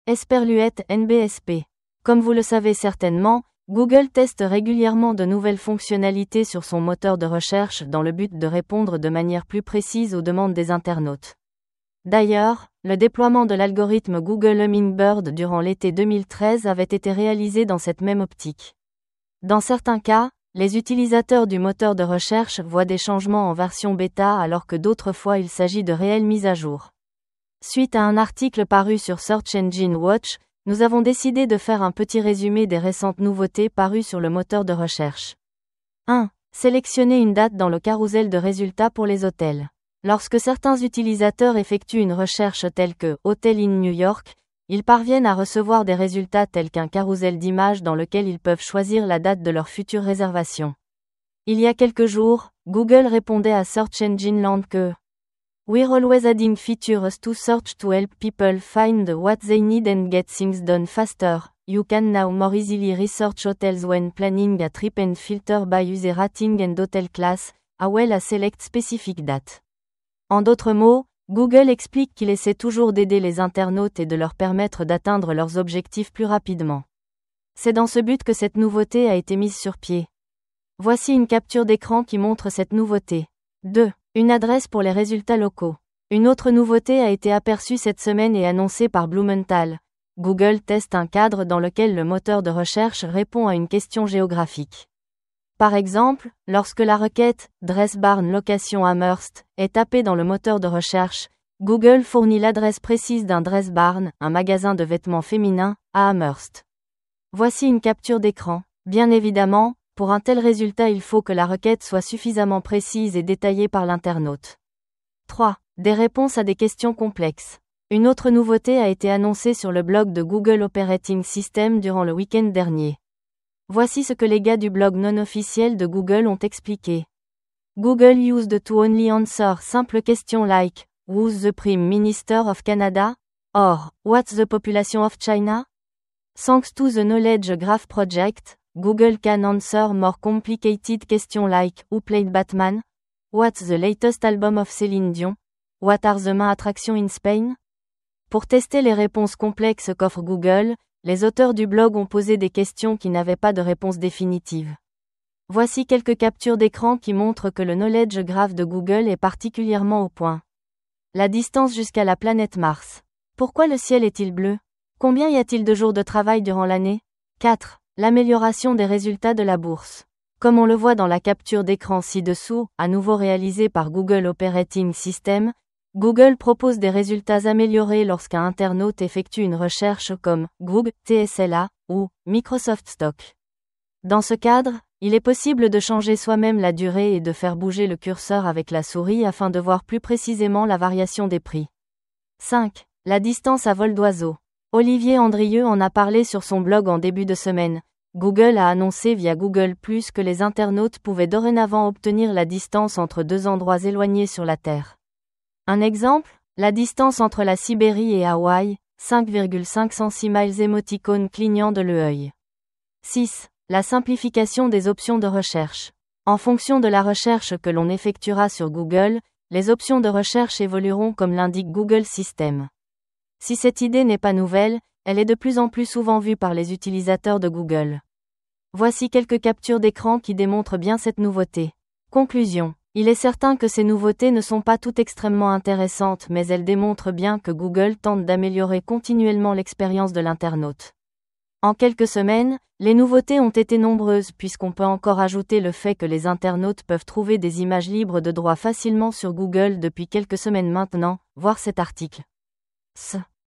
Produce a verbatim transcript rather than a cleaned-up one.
Esperluette N B S P. Comme vous le savez certainement, Google teste régulièrement de nouvelles fonctionnalités sur son moteur de recherche dans le but de répondre de manière plus précise aux demandes des internautes. D'ailleurs, le déploiement de l'algorithme Google Hummingbird durant l'été deux mille treize avait été réalisé dans cette même optique. Dans certains cas, les utilisateurs du moteur de recherche voient des changements en version bêta alors que d'autres fois il s'agit de réelles mises à jour. Suite à un article paru sur Search Engine Watch, nous avons décidé de faire un petit résumé des récentes nouveautés parues sur le moteur de recherche. un. Sélectionner une date dans le carrousel de résultats pour les hôtels. Lorsque certains utilisateurs effectuent une recherche telle que « Hotel in New York », ils parviennent à recevoir des résultats tels qu'un carrousel d'images dans lequel ils peuvent choisir la date de leur future réservation. Il y a quelques jours, Google répondait à Search Engine Land que We're always adding features to search to help people find what they need and get things done faster. You can now more easily research hotels when planning a trip and filter by user rating and hotel class, as well as select specific date. En d'autres mots, Google explique qu'il essaie toujours d'aider les internautes et de leur permettre d'atteindre leurs objectifs plus rapidement. C'est dans ce but que cette nouveauté a été mise sur pied. Voici une capture d'écran qui montre cette nouveauté. deux. Une adresse pour les résultats locaux. Une autre nouveauté a été aperçue cette semaine et annoncée par Blumenthal. Google teste un cadre dans lequel le moteur de recherche répond à une question géographique. Par exemple, lorsque la requête « Dress Barn Location Amherst » est tapée dans le moteur de recherche, Google fournit l'adresse précise d'un Dress Barn, un magasin de vêtements féminins, à Amherst. Voici une capture d'écran. Bien évidemment, pour un tel résultat il faut que la requête soit suffisamment précise et détaillée par l'internaute. trois. Des réponses à des questions complexes. Une autre nouveauté a été annoncée sur le blog de Google Operating System durant le week-end dernier. Voici ce que les gars du blog non officiel de Google ont expliqué. Google used to only answer simple questions like Who's the Prime Minister of Canada? Or, what's the population of China? Thanks to the Knowledge Graph project, Google can answer more complicated questions like Who played Batman? What's the latest album of Céline Dion? What are the main attractions in Spain? Pour tester les réponses complexes qu'offre Google, les auteurs du blog ont posé des questions qui n'avaient pas de réponse définitive. Voici quelques captures d'écran qui montrent que le Knowledge Graph de Google est particulièrement au point. La distance jusqu'à la planète Mars. Pourquoi le ciel est-il bleu? Combien y a-t-il de jours de travail durant l'année? quatre. L'amélioration des résultats de la bourse. Comme on le voit dans la capture d'écran ci-dessous, à nouveau réalisée par Google Operating System, Google propose des résultats améliorés lorsqu'un internaute effectue une recherche comme Google, T S L A ou Microsoft Stock. Dans ce cadre, il est possible de changer soi-même la durée et de faire bouger le curseur avec la souris afin de voir plus précisément la variation des prix. cinq. La distance à vol d'oiseau. Olivier Andrieux en a parlé sur son blog en début de semaine. Google a annoncé via Google plus, que les internautes pouvaient dorénavant obtenir la distance entre deux endroits éloignés sur la Terre. Un exemple, la distance entre la Sibérie et Hawaï, cinq virgule cinq cent six miles émoticône clignant de l'œil. six. La simplification des options de recherche. En fonction de la recherche que l'on effectuera sur Google, les options de recherche évolueront comme l'indique Google System. Si cette idée n'est pas nouvelle, elle est de plus en plus souvent vue par les utilisateurs de Google. Voici quelques captures d'écran qui démontrent bien cette nouveauté. Conclusion. Il est certain que ces nouveautés ne sont pas toutes extrêmement intéressantes, mais elles démontrent bien que Google tente d'améliorer continuellement l'expérience de l'internaute. En quelques semaines, les nouveautés ont été nombreuses puisqu'on peut encore ajouter le fait que les internautes peuvent trouver des images libres de droit facilement sur Google depuis quelques semaines maintenant, voir cet article. S.